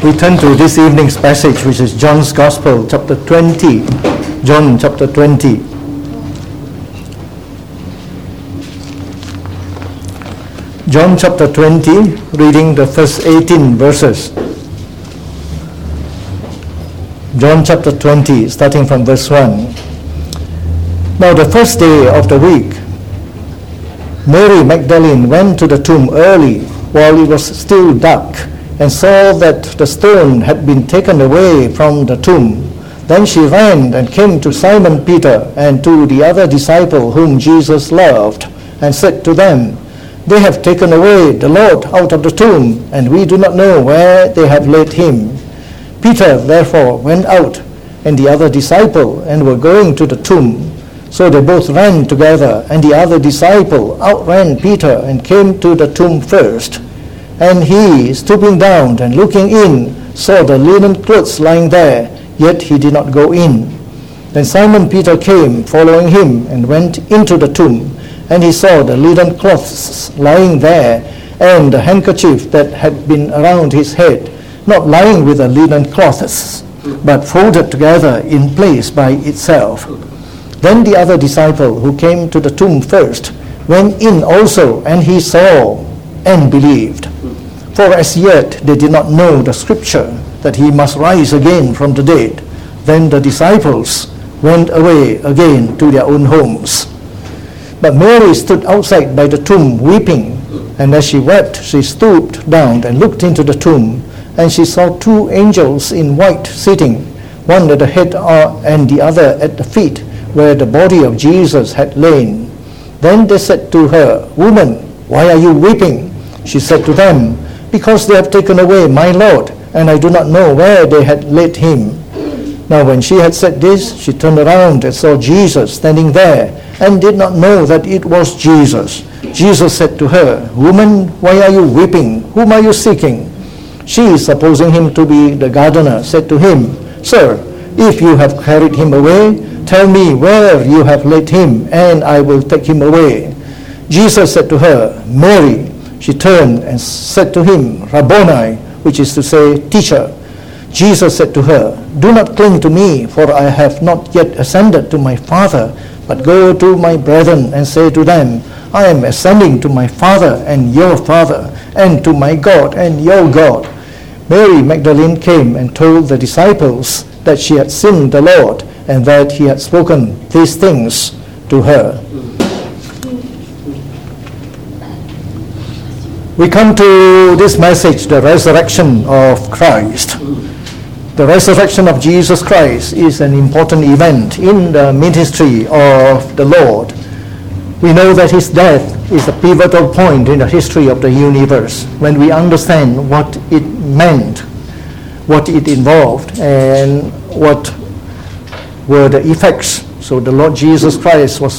We turn to this evening's passage, which is John's Gospel, chapter 20. John chapter 20. John chapter 20, reading the first 18 verses. John chapter 20, starting from verse 1. Now the first day of the week, Mary Magdalene went to the tomb early, while it was still dark, and saw that the stone had been taken away from the tomb. Then she ran and came to Simon Peter and to the other disciple whom Jesus loved, and said to them, "They have taken away the Lord out of the tomb, and we do not know where they have laid him." Peter therefore went out, and the other disciple, and were going to the tomb. So they both ran together, and the other disciple outran Peter and came to the tomb first. And he, stooping down and looking in, saw the linen clothes lying there, yet he did not go in. Then Simon Peter came, following him, and went into the tomb. And he saw the linen cloths lying there, and the handkerchief that had been around his head, not lying with the linen cloths, but folded together in place by itself. Then the other disciple, who came to the tomb first, went in also, and he saw and believed. For as yet they did not know the scripture, that he must rise again from the dead. Then the disciples went away again to their own homes. But Mary stood outside by the tomb weeping, and as she wept, she stooped down and looked into the tomb, and she saw two angels in white sitting, one at the head and the other at the feet, where the body of Jesus had lain. Then they said to her, "Woman, why are you weeping?" She said to them, "Because they have taken away my Lord, and I do not know where they had laid him." Now when she had said this, she turned around and saw Jesus standing there, and did not know that it was Jesus. Jesus said to her, "Woman, why are you weeping? Whom are you seeking?" She, supposing him to be the gardener, said to him, "Sir, if you have carried him away, tell me where you have laid him, and I will take him away." Jesus said to her, "Mary." She turned and said to him, "Rabboni," which is to say, "Teacher." Jesus said to her, "Do not cling to me, for I have not yet ascended to my Father, but go to my brethren and say to them, I am ascending to my Father and your Father, and to my God and your God." Mary Magdalene came and told the disciples that she had seen the Lord, and that he had spoken these things to her. We come to this message, the resurrection of Christ. The resurrection of Jesus Christ is an important event in the ministry of the Lord. We know that his death is a pivotal point in the history of the universe. When we understand what it meant, what it involved, and what were the effects. So the Lord Jesus Christ was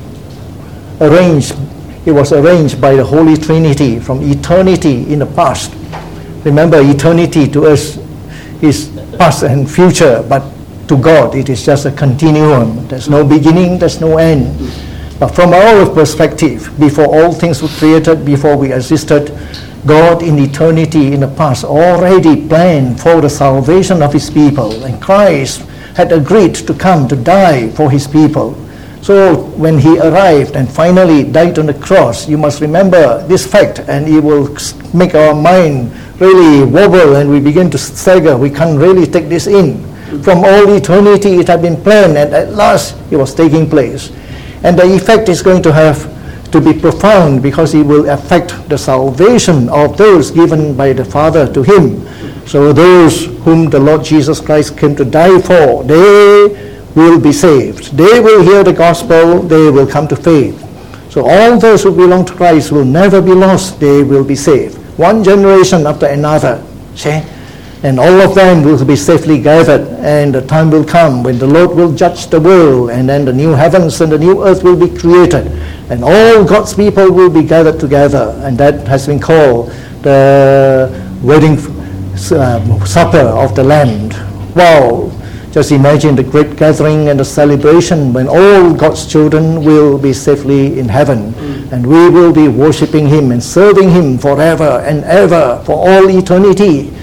arranged by the Holy Trinity from eternity in the past. Remember, eternity to us is past and future, but to God it is just a continuum. There's no beginning, there's no end. But from our perspective, before all things were created, before we existed, God in eternity in the past already planned for the salvation of his people, and Christ had agreed to come to die for his people. So when he arrived and finally died on the cross, you must remember this fact, and it will make our mind really wobble, and we begin to stagger. We can't really take this in. From all eternity it had been planned, and at last it was taking place. And the effect is going to have to be profound, because it will affect the salvation of those given by the Father to him. So those whom the Lord Jesus Christ came to die for, they will be saved. They will hear the gospel, they will come to faith. So all those who belong to Christ will never be lost, they will be saved. One generation after another, see? And all of them will be safely gathered, and the time will come when the Lord will judge the world, and then the new heavens and the new earth will be created, and all God's people will be gathered together, and that has been called the wedding supper of the Lamb. Wow! Just imagine the great gathering and the celebration when all God's children will be safely in heaven, and we will be worshiping him and serving him forever and ever for all eternity.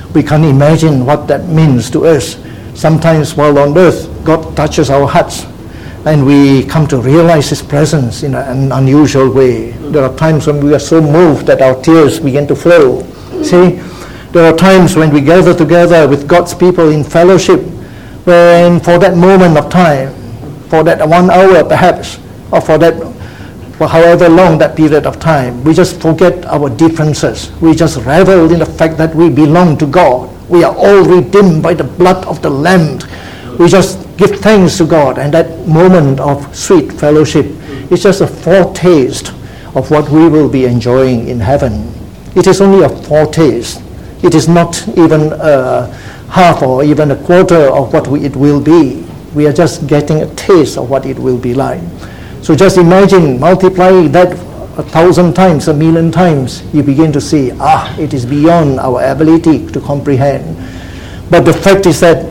We can't imagine what that means to us. Sometimes while on earth, God touches our hearts and we come to realize His presence in an unusual way. There are times when we are so moved that our tears begin to flow. See, there are times when we gather together with God's people in fellowship, when for that moment of time, for that 1 hour perhaps, or for however long that period of time, we just forget our differences. We just revel in the fact that we belong to God. We are all redeemed by the blood of the Lamb. We just give thanks to God, and that moment of sweet fellowship is just a foretaste of what we will be enjoying in heaven. It is only a foretaste. It is not even half or even a quarter of what it will be. We are just getting a taste of what it will be like. So just imagine multiplying that 1,000 times, 1,000,000 times, you begin to see, it is beyond our ability to comprehend. But the fact is that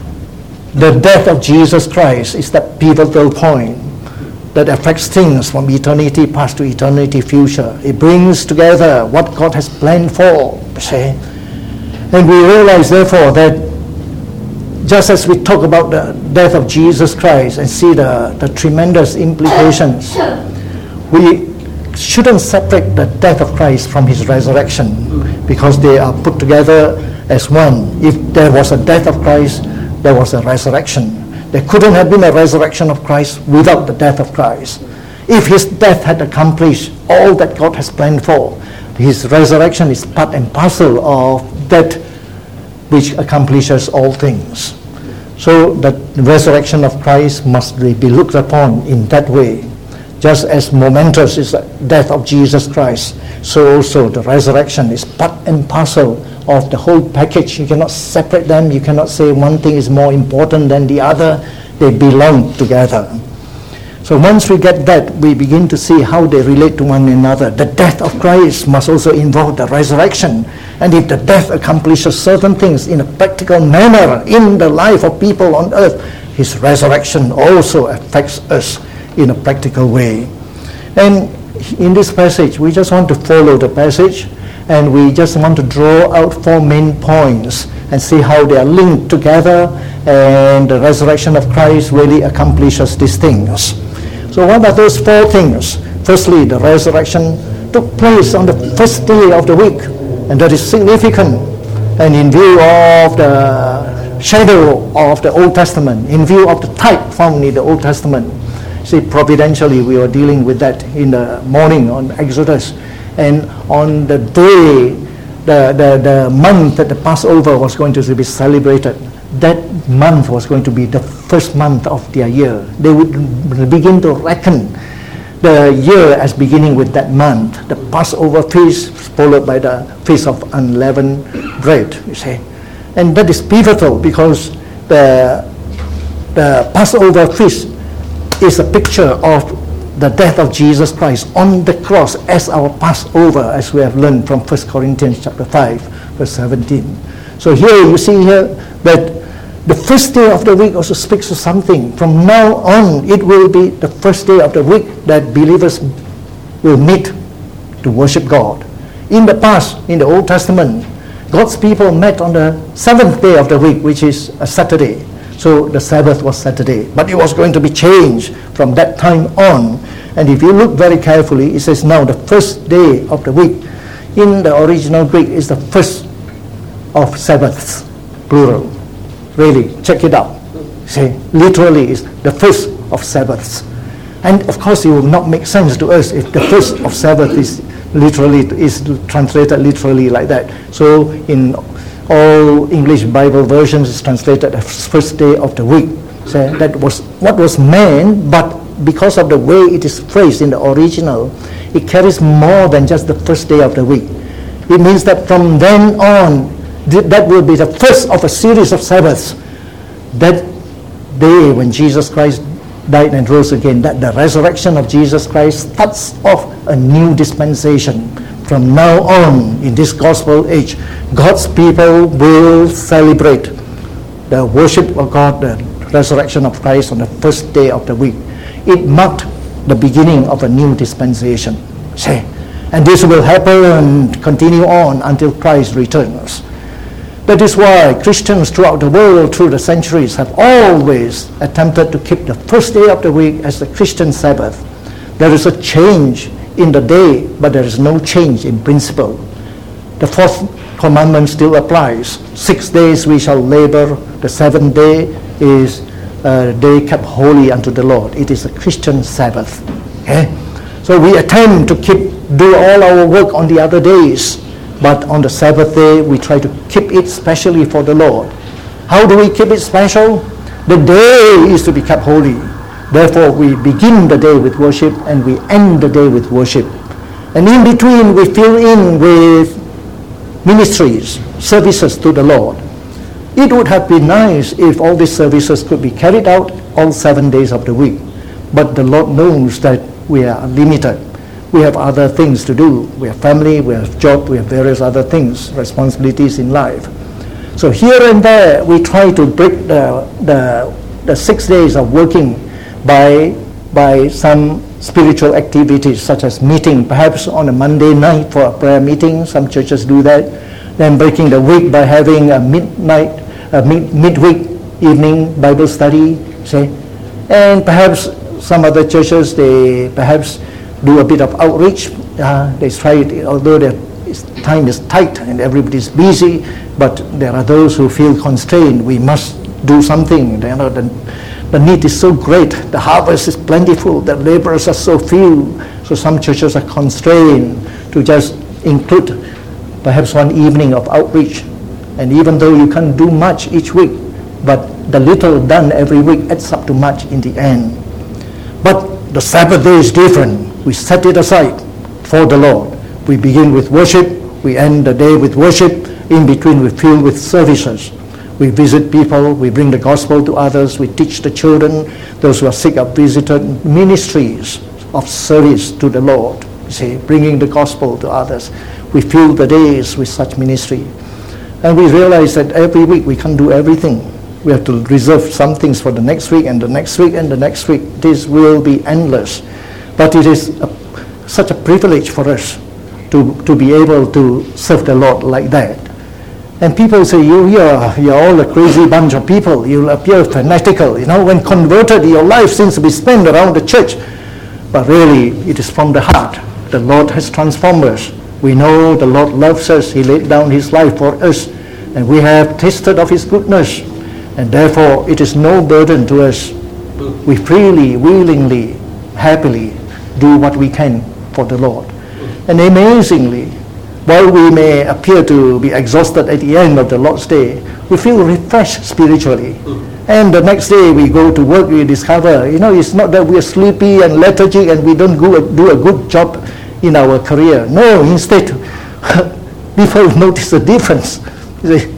the death of Jesus Christ is that pivotal point that affects things from eternity past to eternity future. It brings together what God has planned for, see? And we realize, therefore, that just as we talk about the death of Jesus Christ and see the tremendous implications, we shouldn't separate the death of Christ from His resurrection, because they are put together as one. If there was a death of Christ, there was a resurrection. There couldn't have been a resurrection of Christ without the death of Christ. If His death had accomplished all that God has planned for, His resurrection is part and parcel of that which accomplishes all things. So the resurrection of Christ must be looked upon in that way. Just as momentous is the death of Jesus Christ, so also the resurrection is part and parcel of the whole package. You cannot separate them. You cannot say one thing is more important than the other. They belong together. So once we get that, we begin to see how they relate to one another. The death of Christ must also involve the resurrection. And if the death accomplishes certain things in a practical manner in the life of people on earth, His resurrection also affects us in a practical way. And in this passage, we just want to follow the passage, and we just want to draw out 4 main points and see how they are linked together, and the resurrection of Christ really accomplishes these things. So what are those 4 things? Firstly, the resurrection took place on the first day of the week, and that is significant. And in view of the shadow of the Old Testament, in view of the type found in the Old Testament, see, providentially we were dealing with that in the morning on Exodus. And on the day, the month that the Passover was going to be celebrated, that month was going to be the first month of their year. They would begin to reckon the year as beginning with that month. The Passover feast followed by the Feast of Unleavened Bread, you see. And that is pivotal because the Passover feast is a picture of the death of Jesus Christ on the cross as our Passover, as we have learned from 1 Corinthians chapter 5, verse 17. So here you see here that the first day of the week also speaks to something. From now on, it will be the first day of the week that believers will meet to worship God. In the past, in the Old Testament, God's people met on the 7th day of the week, which is a Saturday. So the Sabbath was Saturday, but it was going to be changed from that time on. And if you look very carefully, it says now the first day of the week. In the original Greek is the first of Sabbaths, plural. Really, check it out. See, literally is the first of Sabbaths. And of course it will not make sense to us if the first of Sabbath is translated literally like that. So in all English Bible versions is translated as first day of the week. So that was what was meant, but because of the way it is phrased in the original, it carries more than just the first day of the week. It means that from then on, that will be the first of a series of Sabbaths. That day when Jesus Christ died and rose again, that the resurrection of Jesus Christ starts off a new dispensation. From now on, in this gospel age, God's people will celebrate the worship of God, the resurrection of Christ on the first day of the week. It marked the beginning of a new dispensation. See? And this will happen and continue on until Christ returns. That is why Christians throughout the world through the centuries have always attempted to keep the first day of the week as the Christian Sabbath. There is a change in the day, but there is no change in principle. The fourth commandment still applies. 6 days we shall labor. The seventh day is a day kept holy unto the Lord. It is a Christian Sabbath. Okay? So we attempt to do all our work on the other days, but on the Sabbath day we try to keep it specially for the Lord. How do we keep it special? The day is to be kept holy. Therefore we begin the day with worship and we end the day with worship. And in between we fill in with ministries, services to the Lord. It would have been nice if all these services could be carried out all 7 days of the week. But the Lord knows that we are limited. We have other things to do. We have family, we have job, we have various other things, responsibilities in life. So here and there we try to break the 6 days of working by some spiritual activities such as meeting, perhaps on a Monday night for a prayer meeting. Some churches do that. Then breaking the week by having a midweek evening Bible study, say. And perhaps some other churches, they perhaps do a bit of outreach. They try it, although their time is tight and everybody's busy, but there are those who feel constrained. We must do something. The need is so great. The harvest is plentiful. The laborers are so few. So some churches are constrained to just include perhaps one evening of outreach. And even though you can't do much each week, but the little done every week adds up to much in the end. But the Sabbath day is different. We set it aside for the Lord. We begin with worship. We end the day with worship. In between we fill with services. We visit people, we bring the gospel to others, we teach the children, those who are sick are visited, ministries of service to the Lord, you see, bringing the gospel to others. We fill the days with such ministry. And we realize that every week we can't do everything. We have to reserve some things for the next week and the next week and the next week. This will be endless. But it is such a privilege for us to be able to serve the Lord like that. And people say, you're all a crazy bunch of people. You appear fanatical. When converted, your life seems to be spent around the church. But really, it is from the heart. The Lord has transformed us. We know the Lord loves us. He laid down His life for us. And we have tasted of His goodness. And therefore, it is no burden to us. We freely, willingly, happily do what we can for the Lord. And amazingly, while we may appear to be exhausted at the end of the Lord's Day, we feel refreshed spiritually. And the next day we go to work, we discover, it's not that we are sleepy and lethargic and we don't do a good job in our career. No, instead, people notice the difference. You see,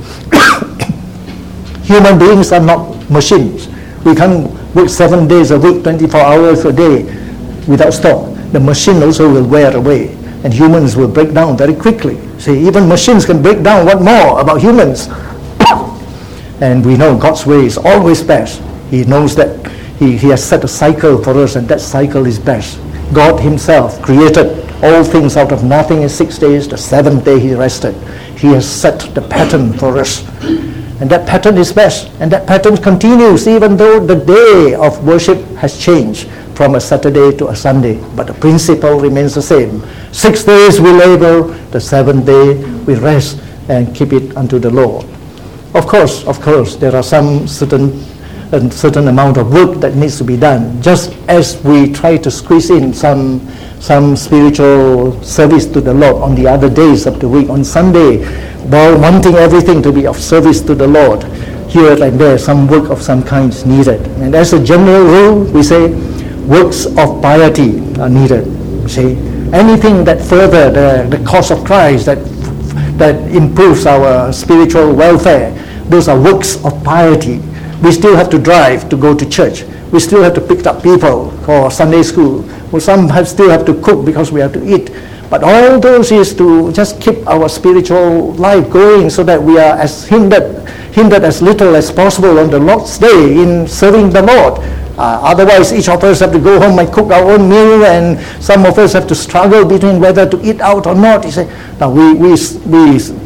human beings are not machines. We can't work 7 days a week, 24 hours a day without stop. The machine also will wear away. And humans will break down very quickly. See, even machines can break down. What more about humans? And we know God's way is always best. He knows that He has set a cycle for us, and that cycle is best. God Himself created all things out of nothing in 6 days. The seventh day He rested. He has set the pattern for us. And that pattern is best. And that pattern continues even though the day of worship has changed from a Saturday to a Sunday. But the principle remains the same. 6 days we labor, the seventh day we rest and keep it unto the Lord. Of course, there are some certain amount of work that needs to be done. Just as we try to squeeze in some spiritual service to the Lord on the other days of the week, on Sunday, while wanting everything to be of service to the Lord, here and there some work of some kind is needed. And as a general rule, we say works of piety are needed. You see, anything that further the cause of Christ, that improves our spiritual welfare, those are works of piety. We still have to drive to go to church. We still have to pick up people for Sunday school. Well, some still have to cook because we have to eat. But all those is to just keep our spiritual life going so that we are as hindered as little as possible on the Lord's Day in serving the Lord. Otherwise, each of us have to go home and cook our own meal, and some of us have to struggle between whether to eat out or not. You say, now we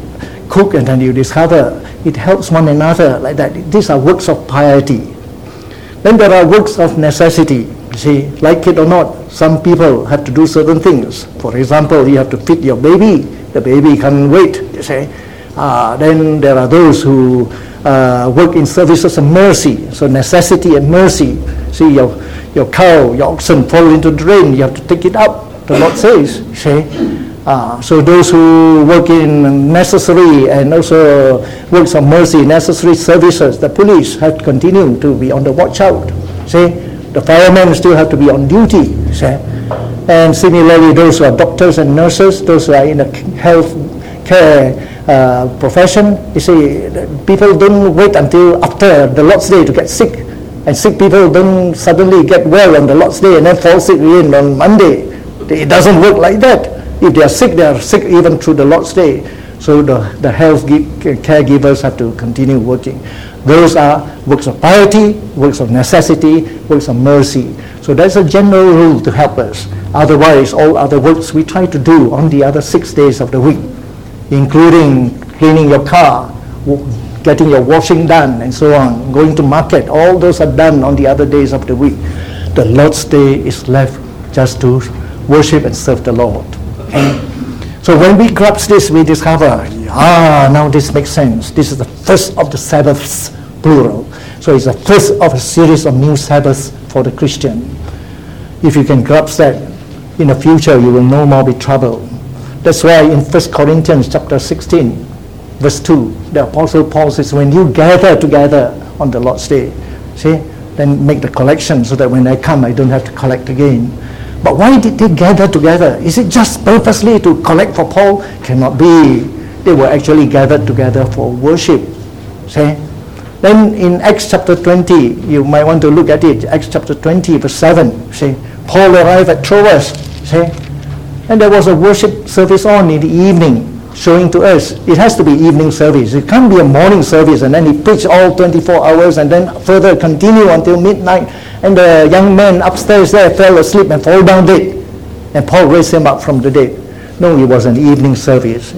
cook and then you discover it helps one another like that. These are works of piety. Then there are works of necessity. You see, like it or not, some people have to do certain things. For example, you have to feed your baby. The baby can't wait, you see. Then there are those who work in services of mercy. So necessity and mercy. See, your cow, your oxen fall into the drain. You have to take it out, the Lord says, you see. So those who work in necessary and also works of mercy, necessary services, the police have to continue to be on the watch out. See, the firemen still have to be on duty. See, and similarly, those who are doctors and nurses, those who are in the health care profession, you see, people don't wait until after the Lord's Day to get sick, and sick people don't suddenly get well on the Lord's Day and then fall sick again on Monday. It doesn't work like that. If they are sick even through the Lord's Day. So the health caregivers have to continue working. Those are works of piety, works of necessity, works of mercy. So that's a general rule to help us. Otherwise, all other works we try to do on the other 6 days of the week, including cleaning your car, getting your washing done, and so on, going to market, all those are done on the other days of the week. The Lord's Day is left just to worship and serve the Lord. So when we grasp this, we discover, now this makes sense. This is the first of the Sabbaths, plural. So it's the first of a series of new Sabbaths for the Christian. If you can grasp that, in the future you will no more be troubled. That's why in 1 Corinthians chapter 16, verse 2, the Apostle Paul says, when you gather together on the Lord's Day, see, then make the collection so that when I come, I don't have to collect again. But why did they gather together? Is it just purposely to collect for Paul? Cannot be. They were actually gathered together for worship. See? Then in Acts chapter 20, you might want to look at it. Acts chapter 20, verse 7. See? Paul arrived at Troas. See? And there was a worship service on in the evening, showing to us it has to be evening service. It can't be a morning service and then he preached all 24 hours and then further continue until midnight. And the young man upstairs there fell asleep and fell down dead. And Paul raised him up from the dead. No, it was an evening service.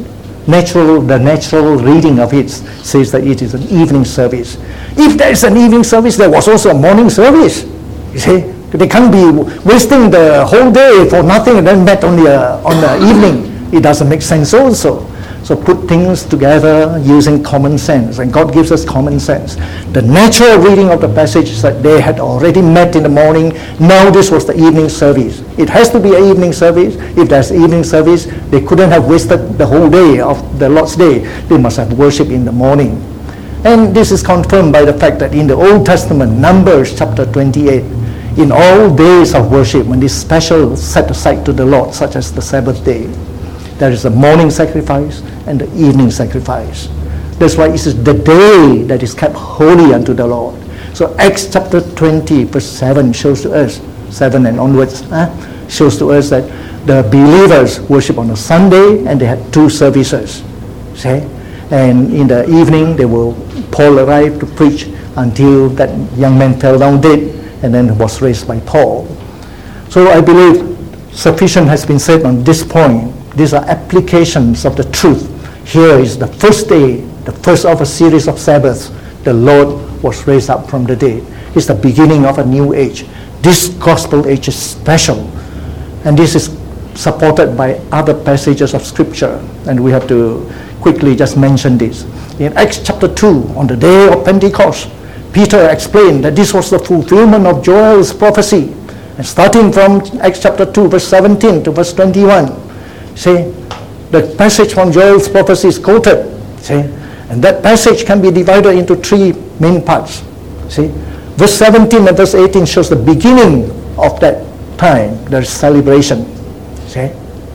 The natural reading of it says that it is an evening service. If there is an evening service, there was also a morning service. You see, they can't be wasting the whole day for nothing and then met on the evening. It doesn't make sense also. So put things together using common sense, and God gives us common sense. The natural reading of the passage is that they had already met in the morning. Now this was the evening service. It has to be an evening service. If there's evening service, they couldn't have wasted the whole day of the Lord's Day. They must have worship in the morning. And this is confirmed by the fact that in the Old Testament, Numbers chapter 28, in all days of worship, when this special set aside to the Lord, such as the Sabbath day, there is a morning sacrifice and the evening sacrifice. That's why it is the day that is kept holy unto the Lord. So Acts chapter 20 verse 7 shows to us, 7 and onwards, shows to us that the believers worship on a Sunday and they had 2 services. See? And in the evening, Paul arrived to preach until that young man fell down dead and then was raised by Paul. So I believe sufficient has been said on this point. These are applications of the truth. Here is the first day, the first of a series of Sabbaths. The Lord was raised up from the dead. It's the beginning of a new age. This gospel age is special. And this is supported by other passages of Scripture. And we have to quickly just mention this. In Acts chapter 2, on the day of Pentecost, Peter explained that this was the fulfillment of Joel's prophecy. And starting from Acts chapter 2, verse 17 to verse 21, see, the passage from Joel's prophecy is quoted. See, and that passage can be divided into 3 main parts. See, verse 17 and verse 18 shows the beginning of that time. There is celebration. See,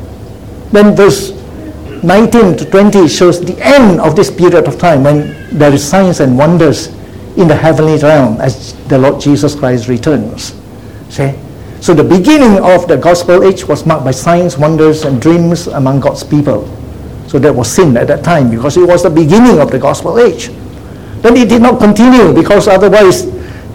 then verse 19 to 20 shows the end of this period of time when there is signs and wonders in the heavenly realm as the Lord Jesus Christ returns. See? So the beginning of the gospel age was marked by signs, wonders, and dreams among God's people. So that was sin at that time because it was the beginning of the gospel age. Then it did not continue because otherwise,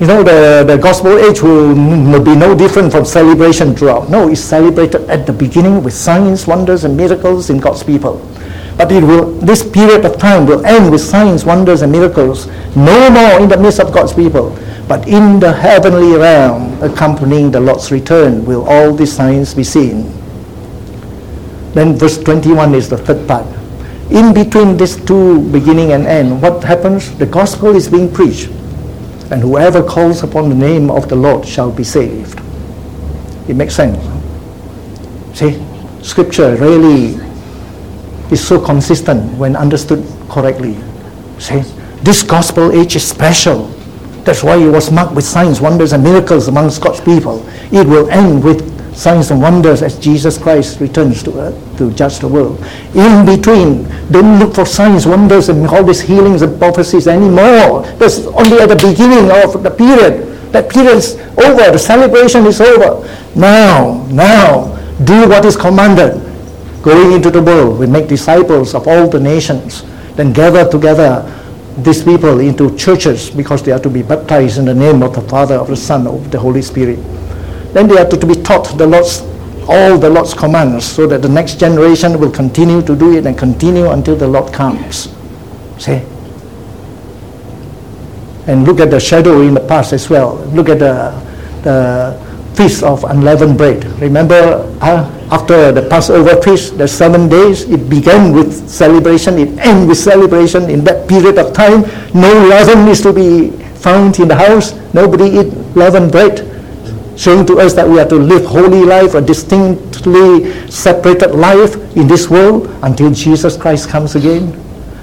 the gospel age will be no different from celebration throughout. No, it's celebrated at the beginning with signs, wonders, and miracles in God's people. But this period of time will end with signs, wonders, and miracles. No more in the midst of God's people, but in the heavenly realm, accompanying the Lord's return, will all these signs be seen. Then verse 21 is the third part. In between these two, beginning and end, what happens? The gospel is being preached, and whoever calls upon the name of the Lord shall be saved. It makes sense. See, Scripture really is so consistent when understood correctly. See, this gospel age is special. That's why it was marked with signs, wonders, and miracles amongst God's people. It will end with signs and wonders as Jesus Christ returns to earth to judge the world. In between, don't look for signs, wonders, and all these healings and prophecies anymore. That's only at the beginning of the period. That period is over. The celebration is over. Now, do what is commanded. Going into the world, we make disciples of all the nations. Then gather together these people into churches because they are to be baptized in the name of the Father, of the Son, of the Holy Spirit. Then they are to be taught all the Lord's commands, so that the next generation will continue to do it and continue until the Lord comes. See? And look at the shadow in the past as well. Look at the Feast of Unleavened Bread. Remember, after the Passover feast, the 7 days, it began with celebration, it ends with celebration. In that period of time, no leaven is to be found in the house. Nobody eat leavened bread, showing to us that we are to live holy life, a distinctly separated life in this world until Jesus Christ comes again.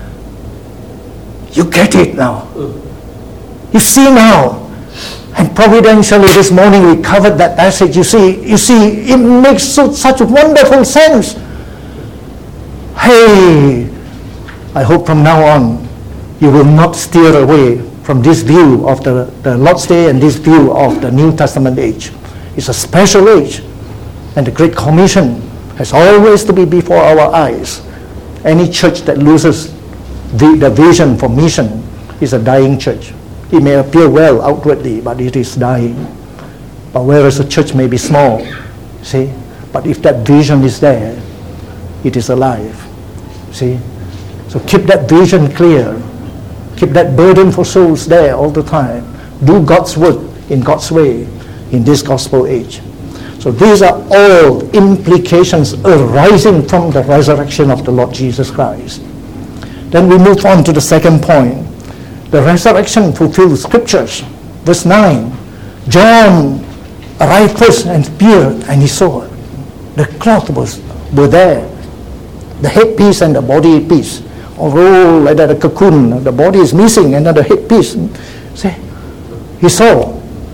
You get it now. You see now. And providentially this morning we covered that passage. You see, it makes such wonderful sense. Hey, I hope from now on you will not steer away from this view of the Lord's Day and this view of the New Testament age. It's a special age, and the Great Commission has always to be before our eyes. Any church that loses the vision for mission is a dying church. It may appear well outwardly, but it is dying. But whereas a church may be small, see, but if that vision is there, it is alive. See? So keep that vision clear. Keep that burden for souls there all the time. Do God's work in God's way in this gospel age. So these are all implications arising from the resurrection of the Lord Jesus Christ. Then we move on to the second point. The resurrection fulfills Scriptures. Verse 9, John arrived first and appeared, and he saw it. The cloth were there. The headpiece and the body piece. Although like that a cocoon, the body is missing, and then the headpiece. See, he saw.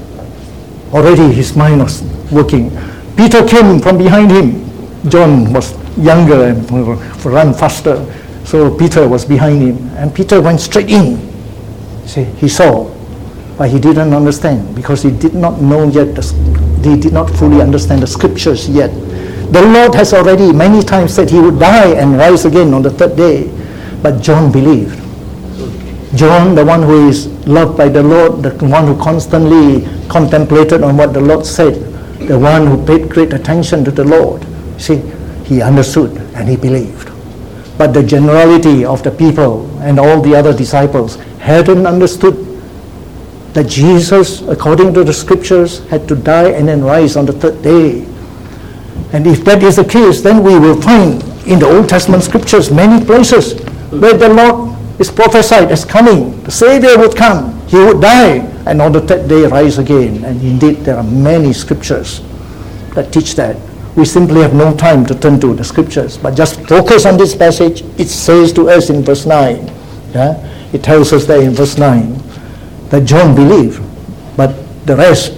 Already his mind was working. Peter came from behind him. John was younger and ran faster. So Peter was behind him. And Peter went straight in. See, he saw, but he didn't understand because he did not know yet, he did not fully understand the Scriptures yet. The Lord has already many times said he would die and rise again on the third day, but John believed. John, the one who is loved by the Lord, the one who constantly contemplated on what the Lord said, the one who paid great attention to the Lord, see, he understood and he believed. But the generality of the people and all the other disciples hadn't understood that Jesus, according to the Scriptures, had to die and then rise on the third day. And if that is the case, then we will find in the Old Testament Scriptures many places where the Lord is prophesied as coming. The Savior would come, he would die, and on the third day rise again. And indeed, there are many Scriptures that teach that. We simply have no time to turn to the Scriptures, but just focus on this passage. It says to us in verse 9, yeah? It tells us there in verse 9 that John believed, but the rest,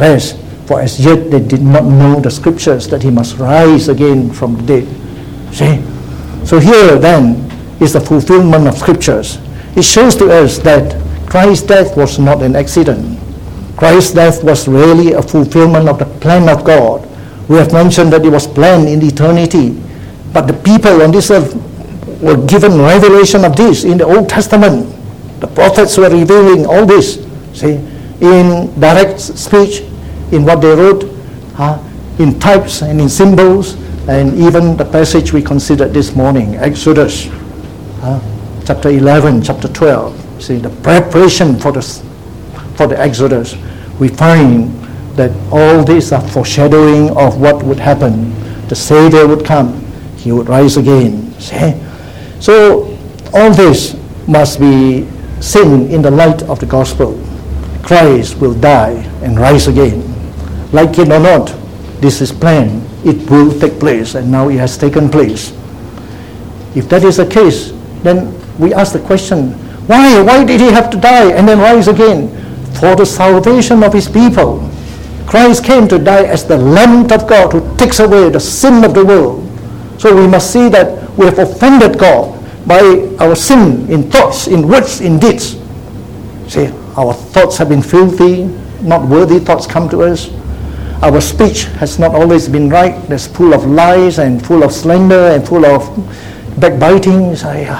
for as yet they did not know the Scriptures that he must rise again from the dead. See? So here then is the fulfillment of Scriptures. It shows to us that Christ's death was not an accident. Christ's death was really a fulfillment of the plan of God. We have mentioned that it was planned in eternity, but the people on this earth were given revelation of this in the Old Testament. The prophets were revealing all this, see, in direct speech, in what they wrote, in types and in symbols, And even the passage we considered this morning, Exodus chapter 11, chapter 12, see the preparation for the Exodus, we find that all these are foreshadowing of what would happen. The Savior would come, he would rise again. See? So all this must be seen in the light of the gospel. Christ will die and rise again. Like it or not, this is planned. It will take place, and now it has taken place. If that is the case, then we ask the question, why? Why did he have to die and then rise again? For the salvation of his people. Christ came to die as the Lamb of God who takes away the sin of the world. So we must see that we have offended God by our sin in thoughts, in words, in deeds. See, our thoughts have been filthy, not worthy thoughts come to us. Our speech has not always been right. It's full of lies and full of slander and full of backbiting.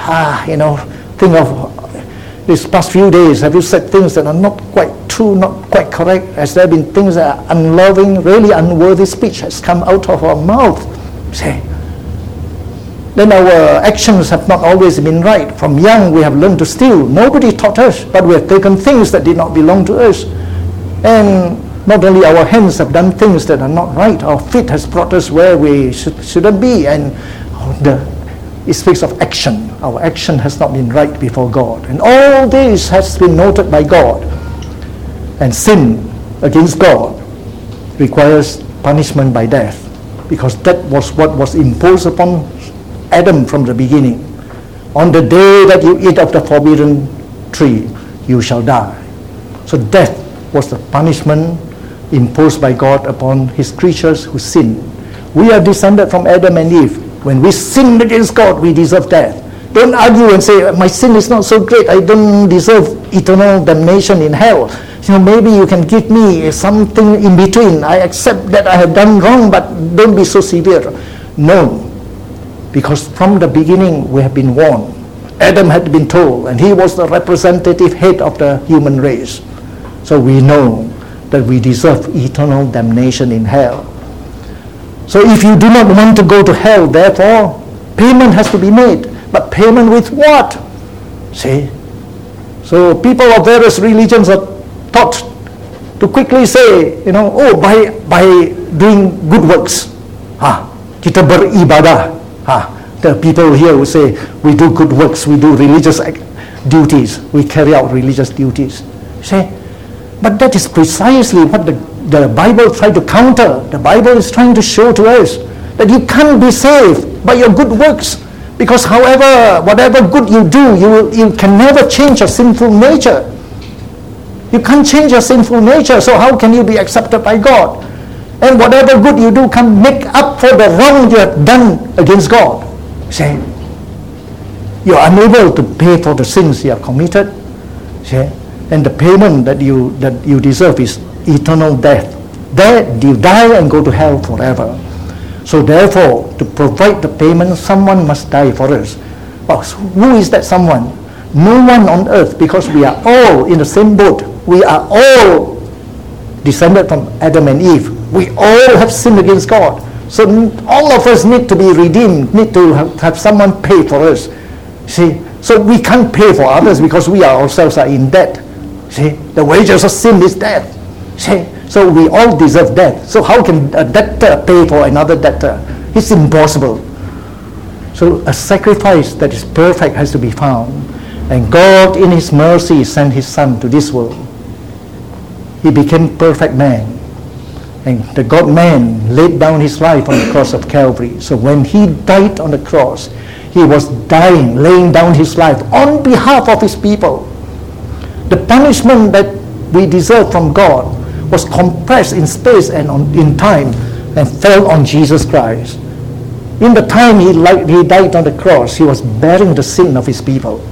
Think of these past few days. Have you said things that are not quite true, not quite correct? Has there been things that are unloving, really unworthy speech has come out of our mouth? See? Then our actions have not always been right. From young we have learned to steal. Nobody taught us, but we have taken things that did not belong to us. And not only our hands have done things that are not right, our feet has brought us where we shouldn't be. And it speaks of action. Our action has not been right before God. And all this has been noted by God. And sin against God requires punishment by death, because that was what was imposed upon Adam from the beginning. On the day that you eat of the forbidden tree, you shall die. So death was the punishment imposed by God upon his creatures who sinned. We are descended from Adam and Eve. When we sinned against God, we deserve death. Don't argue and say, my sin is not so great, I don't deserve eternal damnation in hell. Maybe you can give me something in between. I accept that I have done wrong, but don't be so severe. No. Because from the beginning we have been warned. Adam had been told, and he was the representative head of the human race. So we know that we deserve eternal damnation in hell. So if you do not want to go to hell, therefore, payment has to be made. But payment with what? See? So people of various religions are taught to quickly say, by doing good works. Kita beribadah. The people here will say, we do good works, we do religious duties, we carry out religious duties. See? But that is precisely what the Bible tried to counter. The Bible is trying to show to us that you can't be saved by your good works, because whatever good you do, you can never change your sinful nature. You can't change your sinful nature, so how can you be accepted by God? And whatever good you do can make up for the wrong you have done against God. See? You are unable to pay for the sins you have committed. See? And the payment that you deserve is eternal death. There you die and go to hell forever. So therefore, to provide the payment, someone must die for us. Well, so who is that someone? No one on earth, because we are all in the same boat. We are all descended from Adam and Eve. We all have sinned against God. So all of us need to be redeemed, need to have someone pay for us. See? So we can't pay for others because we ourselves are in debt. See? The wages of sin is death. See? So we all deserve death. So how can a debtor pay for another debtor? It's impossible. So a sacrifice that is perfect has to be found. And God in his mercy sent his Son to this world. He became perfect man. And the God-man laid down his life on the cross of Calvary. So when he died on the cross, he was dying, laying down his life on behalf of his people. The punishment that we deserve from God was compressed in space and in time and fell on Jesus Christ. In the time he died on the cross, he was bearing the sin of his people.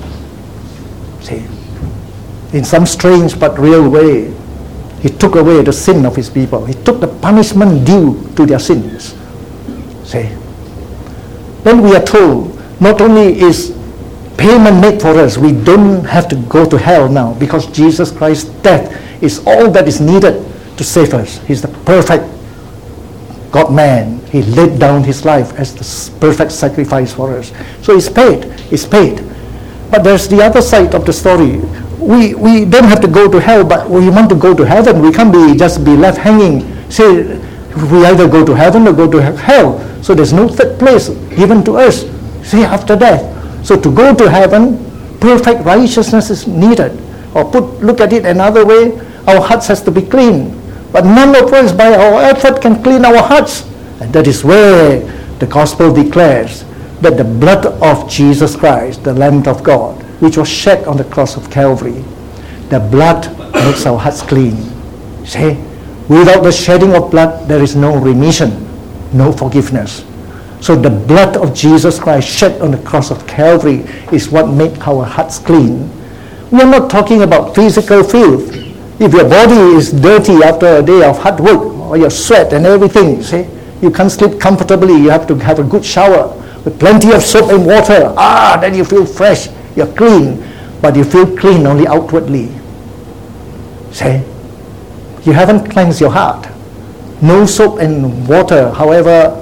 See, in some strange but real way, he took away the sin of his people. He took the punishment due to their sins. See? Then we are told, not only is payment made for us, we don't have to go to hell now, because Jesus Christ's death is all that is needed to save us. He's the perfect God-man. He laid down his life as the perfect sacrifice for us. So it's paid. It's paid. But there's the other side of the story. We don't have to go to hell, but we want to go to heaven. We can't just be left hanging. Say, we either go to heaven or go to hell. So there's no third place given to us, say, after death. So to go to heaven, perfect righteousness is needed. Or look at it another way, our hearts has to be clean. But none of us by our effort can clean our hearts. And that is where the gospel declares that the blood of Jesus Christ, the Lamb of God, which was shed on the cross of Calvary, the blood makes our hearts clean. See, without the shedding of blood, there is no remission, no forgiveness. So the blood of Jesus Christ shed on the cross of Calvary is what makes our hearts clean. We are not talking about physical filth. If your body is dirty after a day of hard work, or your sweat and everything, see, you can't sleep comfortably, you have to have a good shower with plenty of soap and water. Then you feel fresh, you're clean. But you feel clean only outwardly. See, you haven't cleansed your heart. No soap and water, however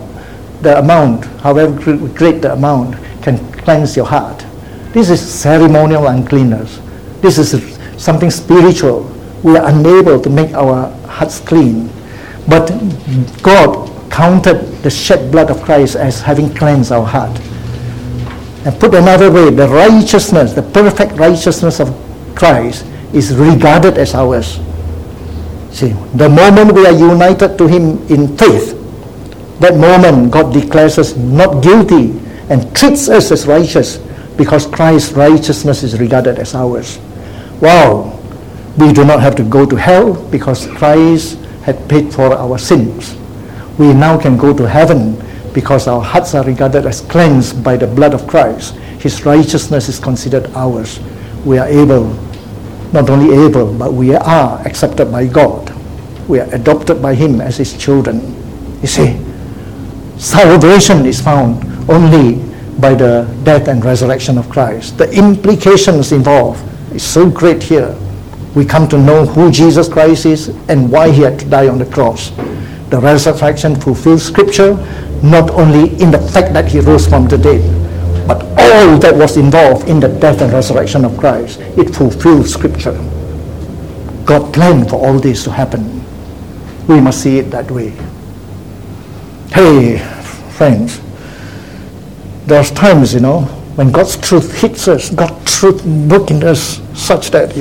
great the amount, can cleanse your heart. This is ceremonial uncleanness. This is something spiritual. We are unable to make our hearts clean. But God counted the shed blood of Christ as having cleansed our heart. And put another way, the righteousness, the perfect righteousness of Christ is regarded as ours. See, the moment we are united to Him in faith, that moment God declares us not guilty and treats us as righteous because Christ's righteousness is regarded as ours. Wow! We do not have to go to hell because Christ had paid for our sins. We now can go to heaven because our hearts are regarded as cleansed by the blood of Christ. His righteousness is considered ours. We are able, not only able, but we are accepted by God. We are adopted by Him as His children. You see, salvation is found only by the death and resurrection of Christ. The implications involved is so great here. We come to know who Jesus Christ is and why He had to die on the cross. The resurrection fulfills Scripture, not only in the fact that He rose from the dead, but all that was involved in the death and resurrection of Christ. It fulfills Scripture. God planned for all this to happen. We must see it that way. Hey, friends, there's times, when God's truth hits us, God's truth works in us such that,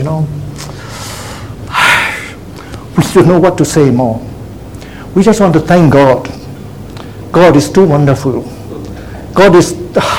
we don't know what to say more. We just want to thank God. God is too wonderful. God is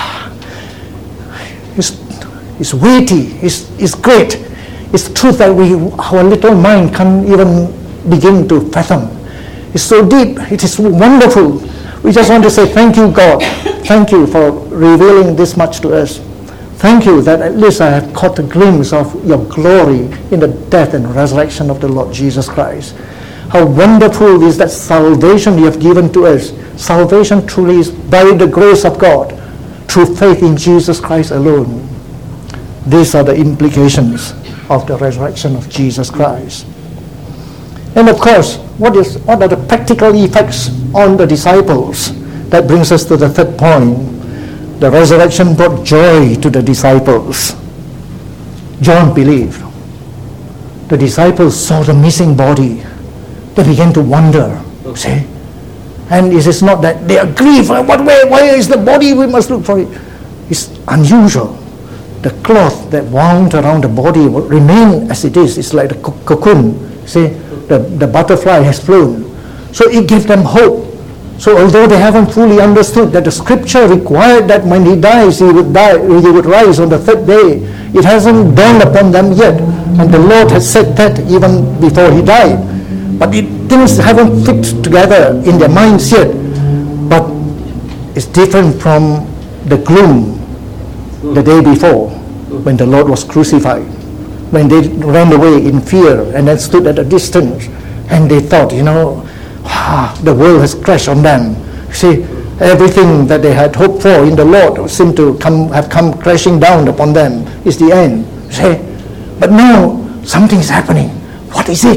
weighty, is great. It's truth that our little mind can't even begin to fathom. It's so deep. It is wonderful. We just want to say thank you, God. Thank you for revealing this much to us. Thank you that at least I have caught a glimpse of your glory in the death and resurrection of the Lord Jesus Christ. How wonderful is that salvation you have given to us. Salvation truly is by the grace of God, through faith in Jesus Christ alone. These are the implications of the resurrection of Jesus Christ. And of course, what are the practical effects on the disciples? That brings us to the third point. The resurrection brought joy to the disciples. John believed. The disciples saw the missing body. They began to wonder. See? And it is not that they are grieved. Where is the body? We must look for it. It's unusual. The cloth that wound around the body will remain as it is. It's like the cocoon. See? The butterfly has flown. So it gave them hope. So although they haven't fully understood that the Scripture required that when he dies, he would rise on the third day, it hasn't dawned upon them yet. And the Lord has said that even before he died. But things haven't fit together in their minds yet. But it's different from the gloom the day before when the Lord was crucified. When they ran away in fear and then stood at a distance and they thought, the world has crashed on them. See, everything that they had hoped for in the Lord seemed to have come crashing down upon them. It's the end. See, but now something is happening. What is it?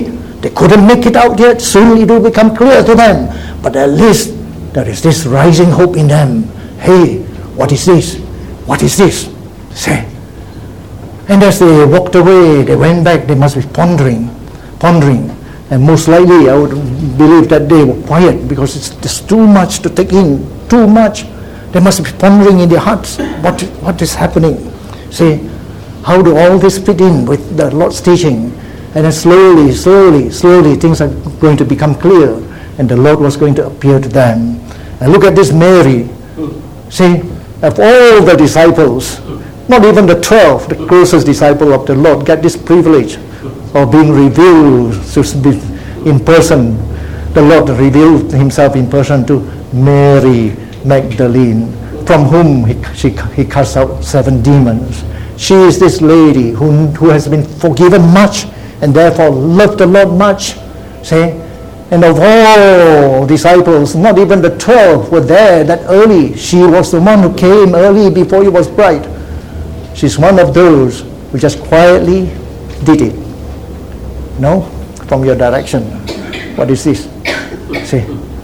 They couldn't make it out yet. Soon it will become clear to them. But at least there is this rising hope in them. Hey, what is this? What is this? Say. And as they walked away, they went back, they must be pondering. And most likely, I would believe that they were quiet because it's just too much to take in, too much. They must be pondering in their hearts, what is happening? See, how do all this fit in with the Lord's teaching? And then slowly, things are going to become clear, and the Lord was going to appear to them. And look at this Mary. See, of all the disciples, not even the 12, the closest disciple of the Lord, get this privilege of being revealed in person. The Lord revealed himself in person to Mary Magdalene, from whom he cast out 7 demons. She is this lady who has been forgiven much and therefore loved the Lord much. See? And of all disciples, not even the 12 were there that early. She was the one who came early before it was bright. She's one of those who just quietly did it. No? From your direction. What is this? See?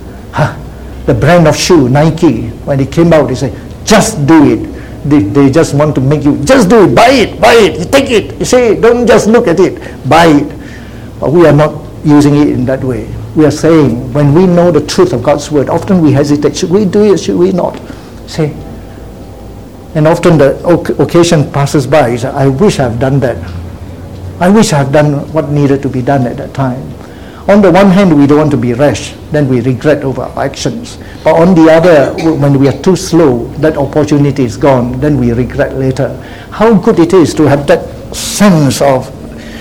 The brand of shoe, Nike, when it came out, they say, just do it. They just want to make you, just do it, buy it, take it. You see, don't just look at it, buy it. But we are not using it in that way. We are saying, when we know the truth of God's word, often we hesitate, should we do it, should we not? See? And often the occasion passes by, you say, I wish I've done that. I wish I've done what needed to be done at that time. On the one hand, we don't want to be rash, then we regret over our actions. But on the other, when we are too slow, that opportunity is gone, then we regret later. How good it is to have that sense of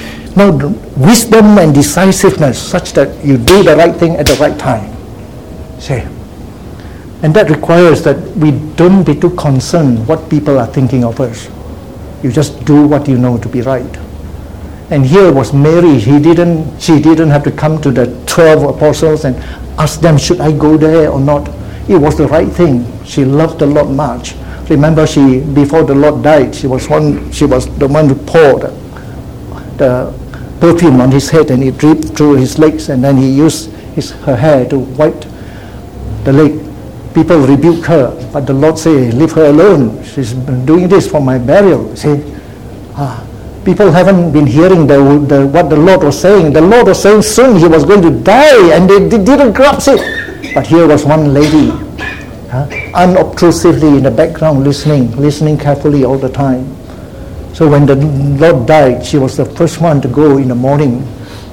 wisdom and decisiveness such that you do the right thing at the right time. See? And that requires that we don't be too concerned what people are thinking of us. You just do what you know to be right. And here was Mary. She didn't have to come to the 12 apostles and ask them, should I go there or not? It was the right thing. She loved the Lord much. Remember, before the Lord died, she was the one who poured the perfume on his head, and it dripped through his legs, and then he used her hair to wipe the leg. People rebuke her, but the Lord said, leave her alone. She's been doing this for my burial. See? People haven't been hearing what the Lord was saying. The Lord was saying soon he was going to die, and they didn't grasp it. But here was one lady, unobtrusively in the background, listening carefully all the time. So when the Lord died, she was the first one to go in the morning,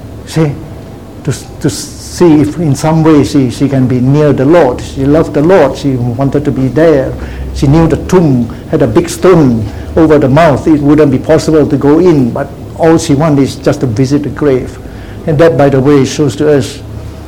to see if in some way she can be near the Lord. She loved the Lord. She wanted to be there. She knew the tomb had a big stone over the mouth. It wouldn't be possible to go in, but all she wanted is just to visit the grave. And that, by the way, shows to us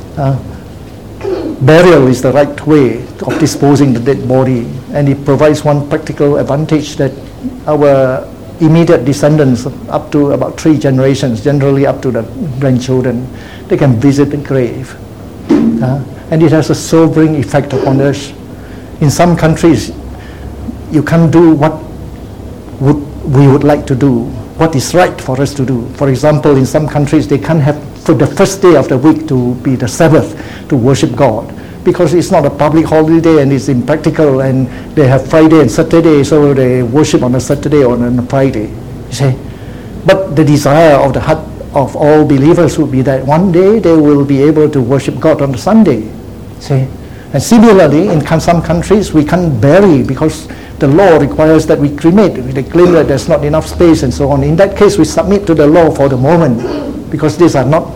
burial is the right way of disposing the dead body, and it provides one practical advantage that our immediate descendants, up to about 3 generations, generally up to the grandchildren, they can visit the grave. And it has a sobering effect upon us. In some countries, you can't do what we would like to do, what is right for us to do. For example, in some countries, they can't have for the first day of the week to be the Sabbath to worship God, because it's not a public holiday and it's impractical, and they have Friday and Saturday, so they worship on a Saturday or on a Friday. You see? But the desire of the heart of all believers would be that one day they will be able to worship God on a Sunday. See? And similarly, in some countries, we can't bury because the law requires that we cremate. They claim that there's not enough space and so on. In that case, we submit to the law for the moment, because these are not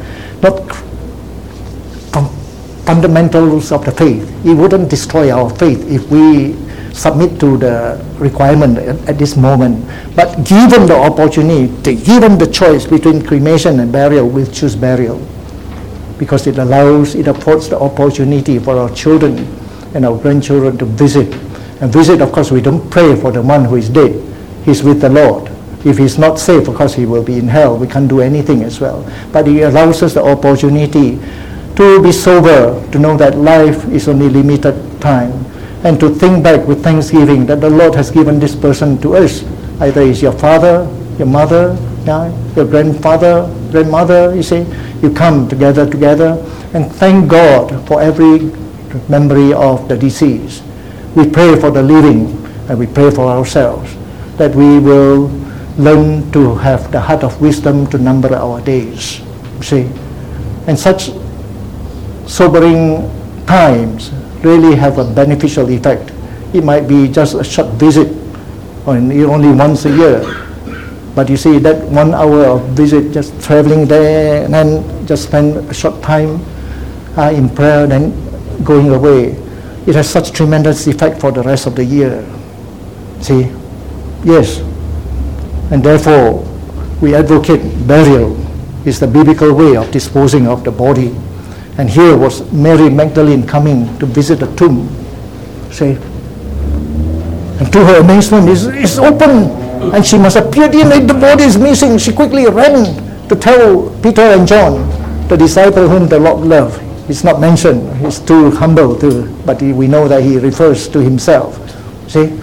fundamentals of the faith. It wouldn't destroy our faith if we submit to the requirement at this moment. But given the opportunity, given the choice between cremation and burial, we'll choose burial, because it affords the opportunity for our children and our grandchildren to visit. And visit, of course, we don't pray for the one who is dead. He's with the Lord. If he's not safe, of course, he will be in hell. We can't do anything as well. But it allows us the opportunity to be sober, to know that life is only limited time, and to think back with thanksgiving that the Lord has given this person to us. Either it's your father, your mother, your grandfather, grandmother, you see, you come together and thank God for every memory of the deceased. We pray for the living and we pray for ourselves that we will learn to have the heart of wisdom to number our days. See, and such sobering times really have a beneficial effect. It might be just a short visit, or only once a year. But you see, that 1 hour of visit, just traveling there and then just spend a short time in prayer, then going away, it has such tremendous effect for the rest of the year. See, yes, and therefore we advocate burial is the biblical way of disposing of the body. And here was Mary Magdalene coming to visit the tomb. See, and to her amazement, it's open, and she must have peered in, and the body is missing. She quickly ran to tell Peter and John, the disciple whom the Lord loved. It's not mentioned, he's too humble to, but we know that he refers to himself. See?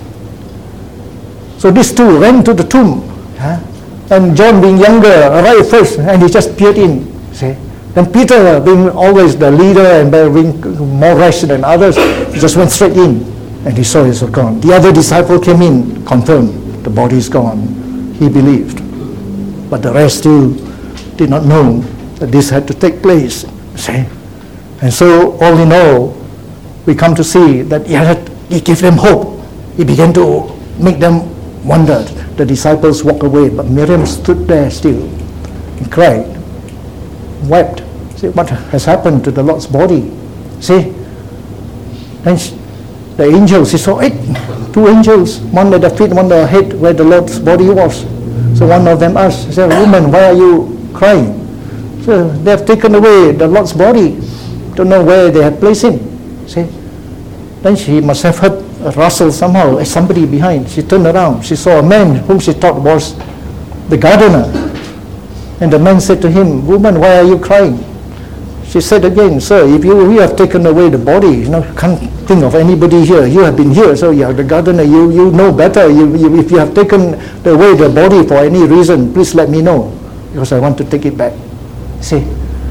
So these two ran to the tomb, and John, being younger, arrived first, and he just peered in. See? Then Peter, being always the leader and being more rash than others, he just went straight in, and he saw it was gone. The other disciple came in, confirmed, the body is gone. He believed. But the rest still did not know that this had to take place. See? And so, all in all, we come to see that he gave them hope. He began to make them wonder. The disciples walked away, but Miriam stood there still and cried, wept. See, what has happened to the Lord's body? See? And the angels, he saw 2 angels, one at the feet, one at the head, where the Lord's body was. So one of them asked, he said, "Woman, why are you crying?" So they have taken away the Lord's body. Don't know where they have placed him. See? Then she must have heard a rustle somehow, somebody behind. She turned around. She saw a man whom she thought was the gardener. And the man said to him, "Woman, why are you crying?" She said again, "Sir, if you have taken away the body, can't think of anybody here. You have been here, so you are the gardener. You know better. If you have taken away the body for any reason, please let me know, because I want to take it back." See?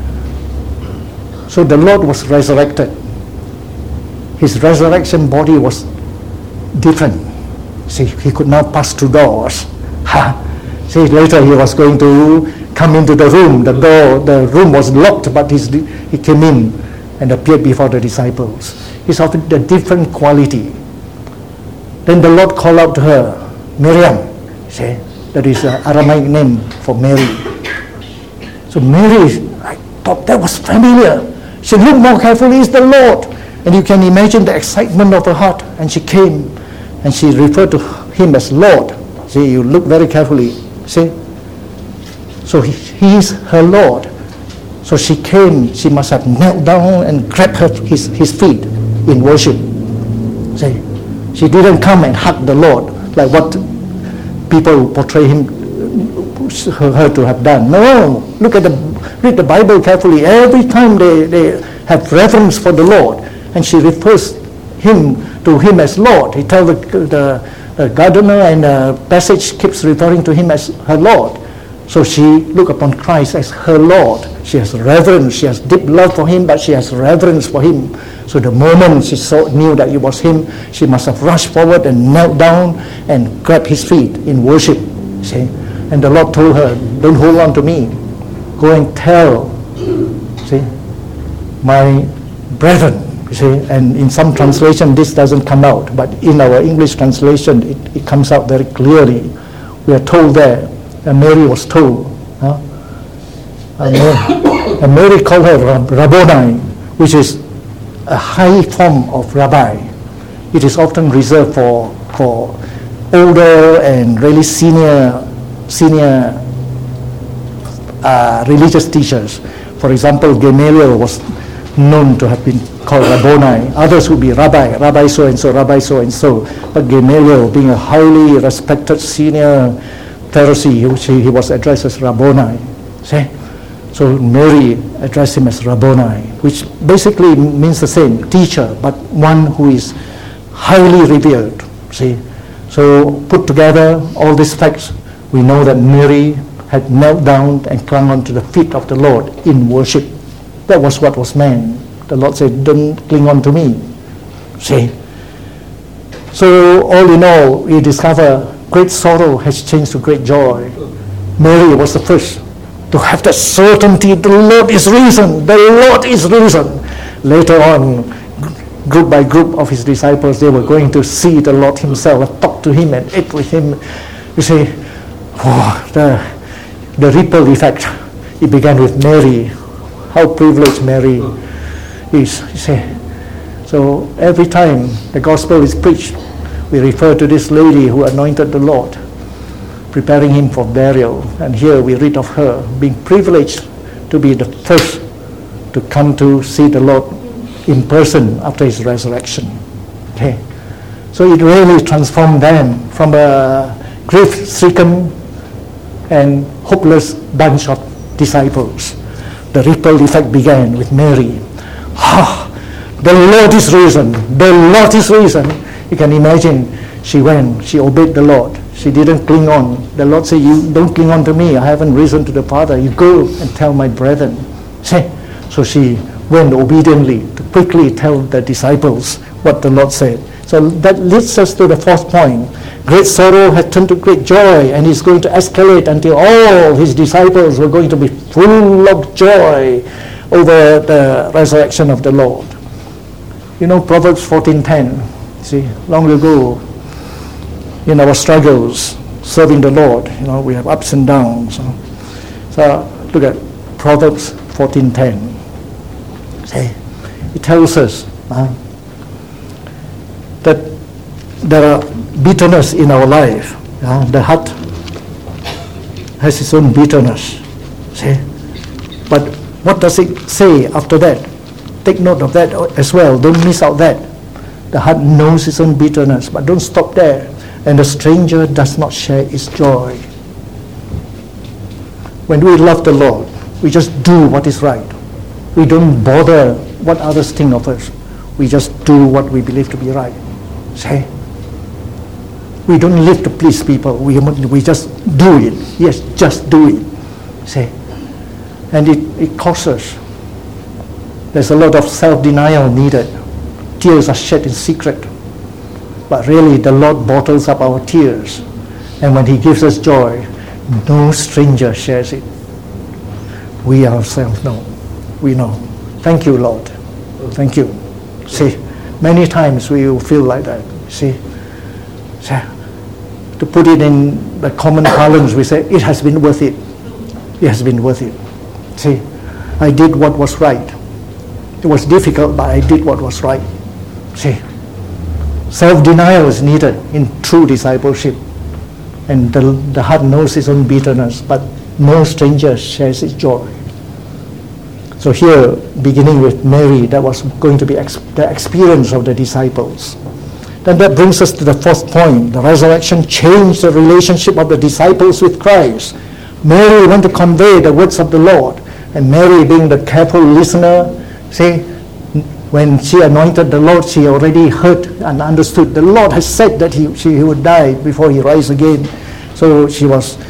So the Lord was resurrected. His resurrection body was different. See, he could now pass through doors. See, later he was going to come into the room. The room was locked, but he came in and appeared before the disciples. He's of a different quality. Then the Lord called out to her, "Miriam." See, that is an Aramaic name for Mary. So Mary, I thought that was familiar. She looked more carefully, it's the Lord. And you can imagine the excitement of her heart. And she came and she referred to him as Lord. See, you look very carefully. See? So he is her Lord. So she came, she must have knelt down and grabbed his feet in worship. See? She didn't come and hug the Lord like what people portray her to have done. No, read the Bible carefully. Every time they have reverence for the Lord, and she refers to him as Lord. He tells the gardener, and the passage keeps referring to him as her Lord. So she looked upon Christ as her Lord. She has reverence. She has deep love for him, but she has reverence for him. So the moment she knew that it was him, she must have rushed forward and knelt down and grabbed his feet in worship. See? And the Lord told her, "Don't hold on to me. Go and tell, see, my brethren." You see, and in some translation this doesn't come out, but in our English translation it comes out very clearly. We are told there, and Mary was told, and Mary called her Rabboni, which is a high form of rabbi. It is often reserved for older and really senior religious teachers. For example, Gamaliel was known to have been called Rabboni. Others would be Rabbi so-and-so, Rabbi so-and-so. But Gamaliel, being a highly respected senior Pharisee, he was addressed as Rabboni. See? So Mary addressed him as Rabboni, which basically means the same, teacher, but one who is highly revered. See? So put together all these facts, we know that Mary had knelt down and clung onto the feet of the Lord in worship. That was what was meant. The Lord said, don't cling on to me. See? So all in all, we discover great sorrow has changed to great joy. Mary was the first to have that certainty, the Lord is risen, the Lord is risen. Later on, group by group of his disciples, they were going to see the Lord himself and talk to him and eat with him. You see, the ripple effect, it began with Mary. How privileged Mary is, you see. So every time the gospel is preached, we refer to this lady who anointed the Lord, preparing him for burial. And here we read of her being privileged to be the first to come to see the Lord in person after his resurrection. Okay. So it really transformed them from a grief-stricken and hopeless bunch of disciples. The ripple effect began with Mary. The Lord is risen. The Lord is risen. You can imagine, she went, she obeyed the Lord. She didn't cling on. The Lord said, you don't cling on to me. I haven't risen to the Father. You go and tell my brethren. See? So she went obediently to quickly tell the disciples what the Lord said. So that leads us to the fourth point. Great sorrow had turned to great joy, and it's going to escalate until all his disciples were going to be full of joy over the resurrection of the Lord. You know, Proverbs 14:10, see, long ago, in our struggles, serving the Lord, you know, we have ups and downs. So look at Proverbs 14:10. See, it tells us that there are bitterness in our life. The heart has its own bitterness. See? But what does it say after that? Take note of that as well. Don't miss out that. The heart knows its own bitterness, but don't stop there. And the stranger does not share its joy. When we love the Lord, we just do what is right. We don't bother what others think of us. We just do what we believe to be right. See? We don't live to please people. We just do it. Yes, just do it. See? And it costs us. There's a lot of self-denial needed. Tears are shed in secret. But really, the Lord bottles up our tears. And when he gives us joy, no stranger shares it. We ourselves know. We know. Thank you, Lord. Thank you. See, many times we will feel like that. See? To put it in the common parlance, we say, it has been worth it. It has been worth it. See, I did what was right. It was difficult, but I did what was right. See, self-denial is needed in true discipleship. And the heart knows its own bitterness, but no stranger shares its joy. So here, beginning with Mary, that was going to be the experience of the disciples. Then that brings us to the fourth point. The resurrection changed the relationship of the disciples with Christ. Mary went to convey the words of the Lord. And Mary, being the careful listener, see, when she anointed the Lord, she already heard and understood. The Lord has said that he would die before he rise again. So she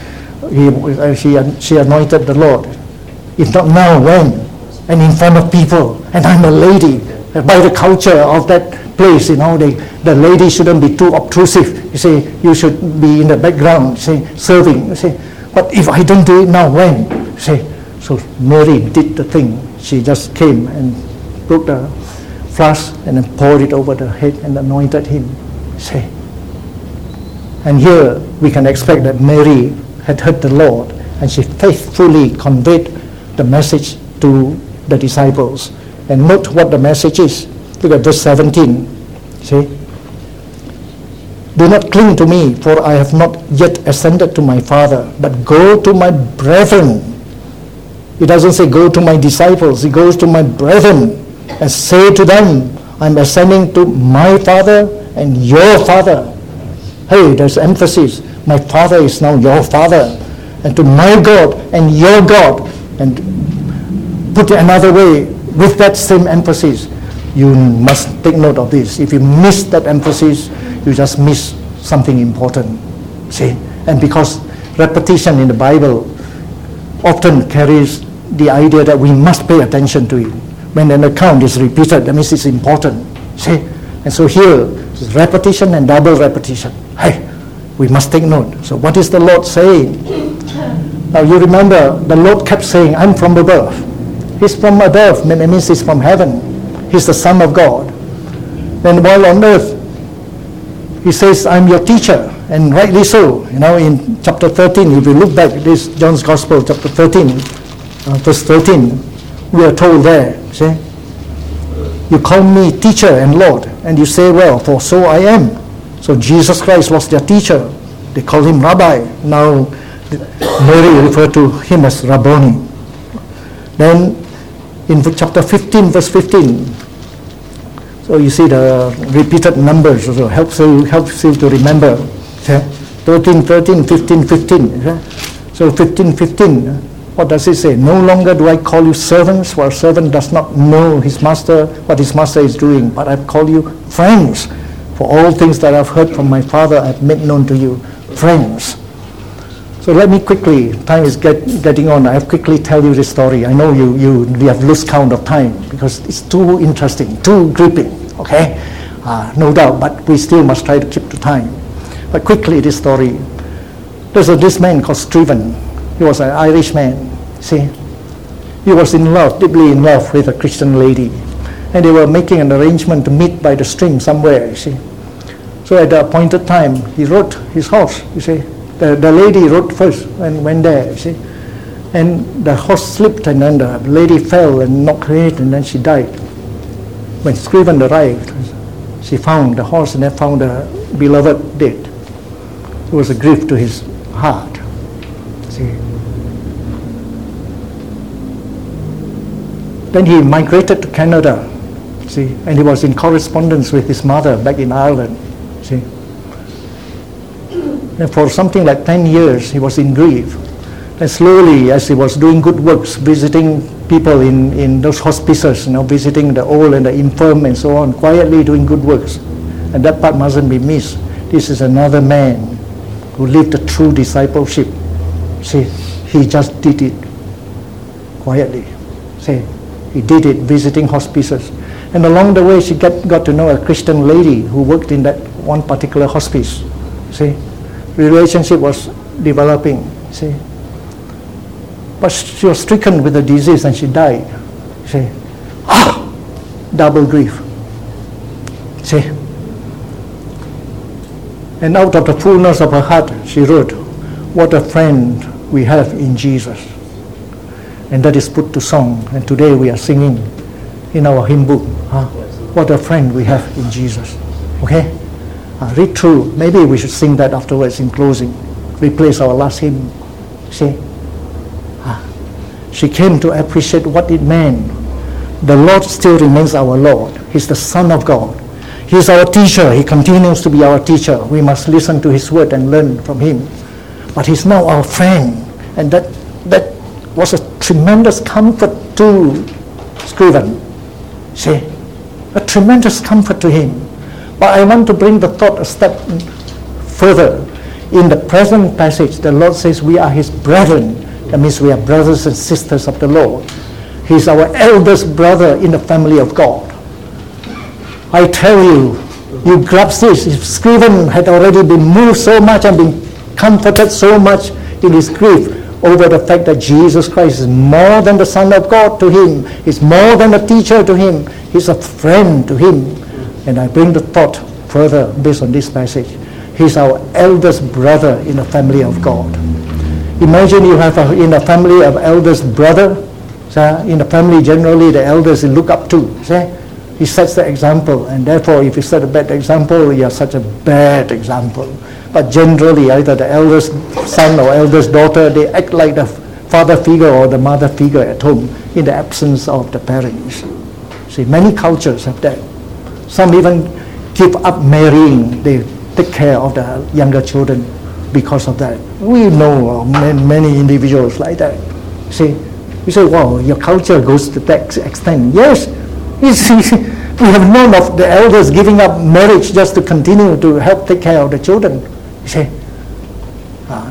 anointed the Lord. If not now, when? And in front of people. And I'm a lady. By the culture of that place, you know, the lady shouldn't be too obtrusive. You see, you should be in the background, say, serving. You see, but if I don't do it now, when? You see, so Mary did the thing. She just came and broke the flask and then poured it over the head and anointed him. See, and here we can expect that Mary had heard the Lord and she faithfully conveyed the message to the disciples. And note what the message is. Look at verse 17. See? Do not cling to me, for I have not yet ascended to my Father, but go to my brethren. It doesn't say go to my disciples. It goes to my brethren and say to them, I'm ascending to my Father and your Father. Hey, there's emphasis. My Father is now your Father. And to my God and your God. And put it another way, with that same emphasis, you must take note of this. If you miss that emphasis, you just miss something important. See? And because repetition in the Bible often carries the idea that we must pay attention to it. When an account is repeated, that means it's important. See? And so here, it's repetition and double repetition. Hey, we must take note. So what is the Lord saying? Now you remember, the Lord kept saying, I'm from above. He's from above, it means he's from heaven. He's the Son of God. Then while on earth, he says, I'm your teacher, and rightly so. You know, in chapter 13, if you look back, this John's Gospel, chapter 13, verse 13, we are told there, see, you call me teacher and Lord, and you say, well, for so I am. So Jesus Christ was their teacher. They call him Rabbi. Now, Mary referred to him as Rabboni. Then, in chapter 15, verse 15, so you see the repeated numbers, so helps you to remember. 13, 13, 15, 15. So 15, 15, what does it say? No longer do I call you servants, for a servant does not know his master, what his master is doing, but I call you friends. For all things that I've heard from my Father, I've made known to you. Friends. So let me quickly, time is getting on, I'll quickly tell you this story. I know you have lost count of time because it's too interesting, too gripping, okay? No doubt, but we still must try to keep to time. But quickly, this story. There's this man called Stephen. He was an Irish man, see? He was in love, deeply in love with a Christian lady. And they were making an arrangement to meet by the stream somewhere, you see. So at the appointed time, he rode his horse, you see. The lady rode first and went there, you see. And the horse slipped and then the lady fell and knocked her head and then she died. When Stephen arrived, she found the horse and then found the beloved dead. It was a grief to his heart, see. Then he migrated to Canada, see, and he was in correspondence with his mother back in Ireland, see. And for something like 10 years, he was in grief. And slowly, as he was doing good works, visiting people in those hospices, you know, visiting the old and the infirm and so on, quietly doing good works. And that part mustn't be missed. This is another man who lived a true discipleship. See, he just did it quietly. See, he did it visiting hospices. And along the way, she got to know a Christian lady who worked in that one particular hospice. See, relationship was developing. See, but she was stricken with a disease and she died. See, double grief. See, and out of the fullness of her heart, she wrote, "What a friend we have in Jesus." And that is put to song. And today we are singing in our hymn book, "What a friend we have in Jesus." Okay? Read through. Maybe we should sing that afterwards in closing. Replace our last hymn. See? She came to appreciate what it meant. The Lord still remains our Lord. He's the Son of God. He's our teacher. He continues to be our teacher. We must listen to his word and learn from him. But he's now our friend. And that was a tremendous comfort to Stephen. See? A tremendous comfort to him. But I want to bring the thought a step further. In the present passage, the Lord says we are his brethren. That means we are brothers and sisters of the Lord. He's our eldest brother in the family of God. I tell you, you grasp this. If Stephen had already been moved so much and been comforted so much in his grief over the fact that Jesus Christ is more than the Son of God to him, he's more than a teacher to him, he's a friend to him. And I bring the thought further based on this passage. He's our eldest brother in the family of God. Imagine you have in a family of eldest brother. In the family generally the elders you look up to. He sets the example, and therefore if you set a bad example, you are such a bad example. But generally either the eldest son or eldest daughter, they act like the father figure or the mother figure at home in the absence of the parents. See, many cultures have that. Some even give up marrying. They take care of the younger children because of that. We know many individuals like that. See, you say, wow, your culture goes to that extent. Yes, we have known of the elders giving up marriage just to continue to help take care of the children. You see,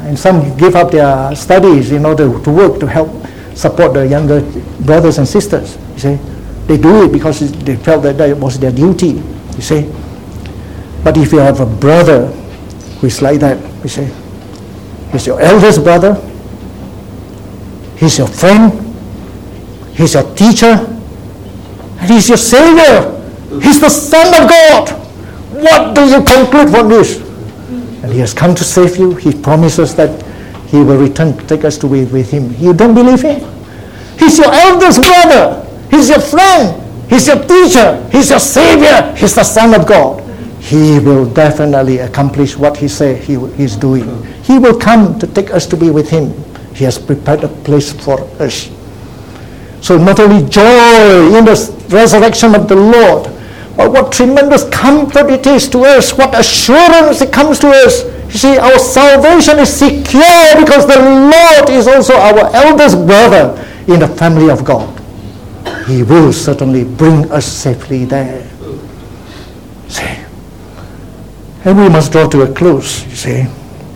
And some give up their studies in order to work to help support the younger brothers and sisters. You see, they do it because they felt that was their duty. You see, but if you have a brother who is like that, you see, he's your eldest brother, he's your friend, he's your teacher, and he's your Savior. He's the Son of God. What do you conclude from this? And he has come to save you. He promises that he will return to take us to be with him. You don't believe him? He's your eldest brother. He's your friend. He's your teacher. He's your Savior. He's the Son of God. He will definitely accomplish what he said he's doing. He will come to take us to be with him. He has prepared a place for us. So not only joy in the resurrection of the Lord, but what tremendous comfort it is to us, what assurance it comes to us. You see, our salvation is secure because the Lord is also our eldest brother in the family of God. He will certainly bring us safely there. See? And we must draw to a close, you see.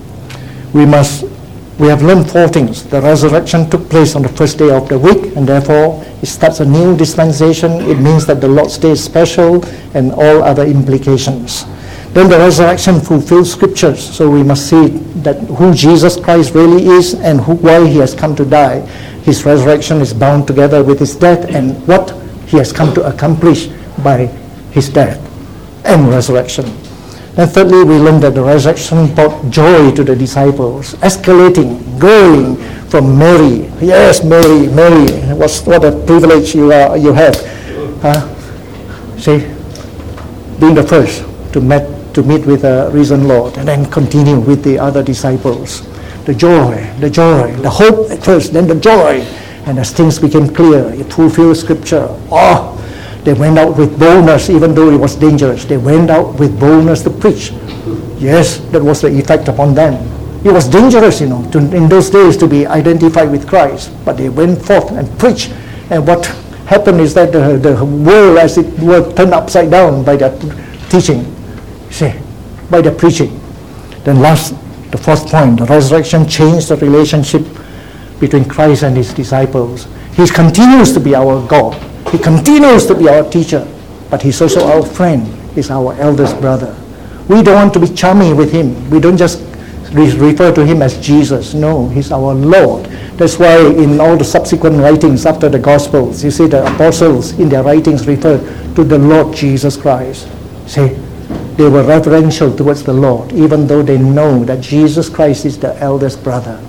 We have learned 4 things. The resurrection took place on the first day of the week, and therefore it starts a new dispensation. It means that the Lord's Day is special, and all other implications. Then the resurrection fulfills scriptures, so we must see that who Jesus Christ really is and why he has come to die. His resurrection is bound together with his death and what he has come to accomplish by his death and resurrection. And thirdly, we learn that the resurrection brought joy to the disciples, escalating, growing from Mary. Yes, Mary, what a privilege you have. See, being the first to meet with the risen Lord, and then continue with the other disciples. The joy, the hope at first, then the joy. And as things became clear, it fulfilled Scripture. They went out with boldness, even though it was dangerous. They went out with boldness to preach. Yes, that was the effect upon them. It was dangerous, in those days to be identified with Christ. But they went forth and preached. And what happened is that the world, as it were, turned upside down by their teaching. See, by their preaching. Then the 4th point, the resurrection changed the relationship between Christ and his disciples. He continues to be our God. He continues to be our teacher, but he's also our friend. He's our eldest brother. We don't want to be chummy with him. We don't just refer to him as Jesus. No, he's our Lord. That's why in all the subsequent writings after the Gospels, you see the apostles in their writings refer to the Lord Jesus Christ. See, they were reverential towards the Lord, even though they know that Jesus Christ is the eldest brother.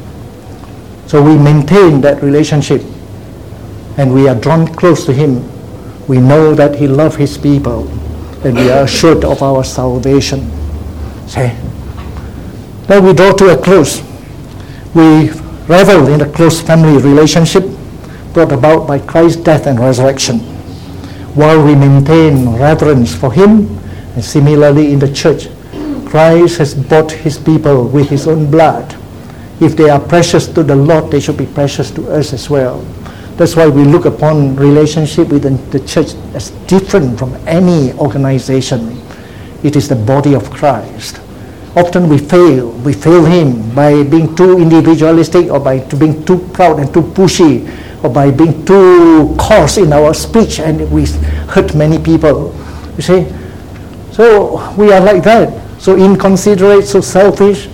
So we maintain that relationship, and we are drawn close to him. We know that he loves his people, and we are assured of our salvation. See? Now we draw to a close. We revel in the close family relationship brought about by Christ's death and resurrection, while we maintain reverence for him. And similarly in the church, Christ has bought his people with his own blood. If they are precious to the Lord, they should be precious to us as well. That's why we look upon relationship within the church as different from any organization. It is the body of Christ. Often we fail him by being too individualistic, or by being too proud and too pushy, or by being too coarse in our speech, and we hurt many people. You see? So we are like that. So inconsiderate, so selfish,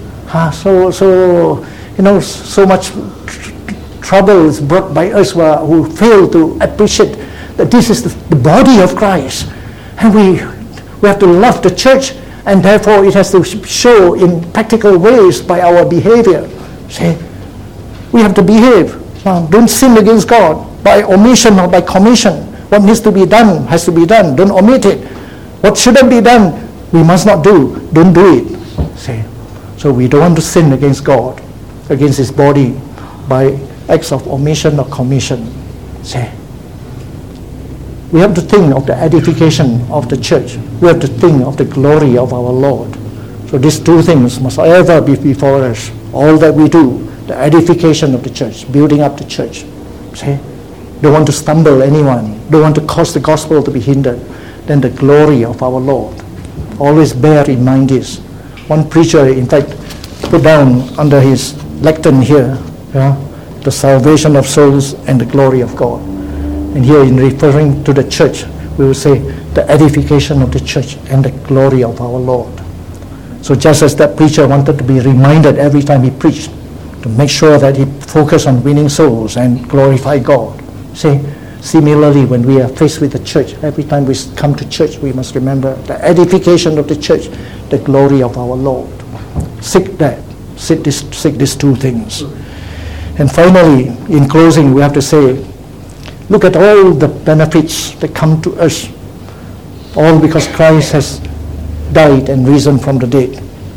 so much trouble is brought by us who fail to appreciate that this is the body of Christ. And we have to love the church, and therefore it has to show in practical ways by our behavior. See, we have to behave. Don't sin against God by omission or by commission. What needs to be done has to be done. Don't omit it. What shouldn't be done, we must not do. Don't do it. See, so we don't want to sin against God, against his body, by acts of omission or commission. See, we have to think of the edification of the church. We have to think of the glory of our Lord. So these 2 things must ever be before us. All that we do, the edification of the church, building up the church. See, don't want to stumble anyone. Don't want to cause the gospel to be hindered. Then the glory of our Lord. Always bear in mind this. One preacher, in fact, put down under his lectern here, the salvation of souls and the glory of God. And here, in referring to the church, we will say the edification of the church and the glory of our Lord. So just as that preacher wanted to be reminded every time he preached to make sure that he focused on winning souls and glorify God. Similarly, when we are faced with the church, every time we come to church, we must remember the edification of the church, the glory of our Lord. Seek that. Seek these two things. And finally, in closing, we have to say, look at all the benefits that come to us, all because Christ has died and risen from the dead.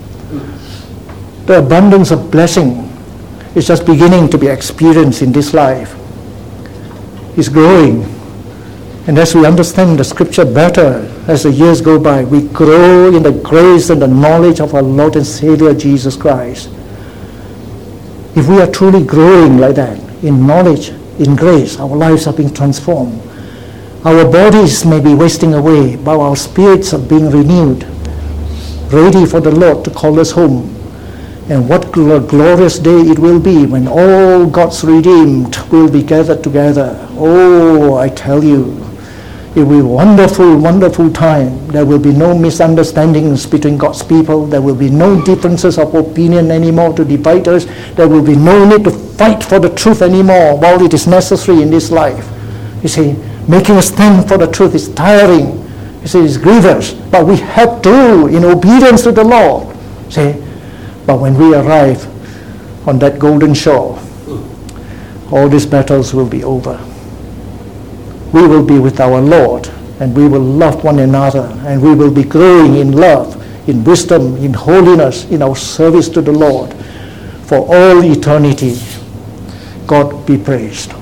The abundance of blessing is just beginning to be experienced in this life. It's growing. And as we understand the scripture better, as the years go by, we grow in the grace and the knowledge of our Lord and Savior Jesus Christ. If we are truly growing like that, in knowledge, in grace, our lives are being transformed. Our bodies may be wasting away, but our spirits are being renewed, ready for the Lord to call us home. And what glorious day it will be when all God's redeemed will be gathered together. Oh, I tell you, it will be a wonderful, wonderful time. There will be no misunderstandings between God's people. There will be no differences of opinion anymore to divide us. There will be no need to fight for the truth anymore while it is necessary in this life. You see, making a stand for the truth is tiring. You see, it's grievous. But we have to, in obedience to the Lord. See, but when we arrive on that golden shore, all these battles will be over. We will be with our Lord, and we will love one another, and we will be growing in love, in wisdom, in holiness, in our service to the Lord for all eternity. God be praised.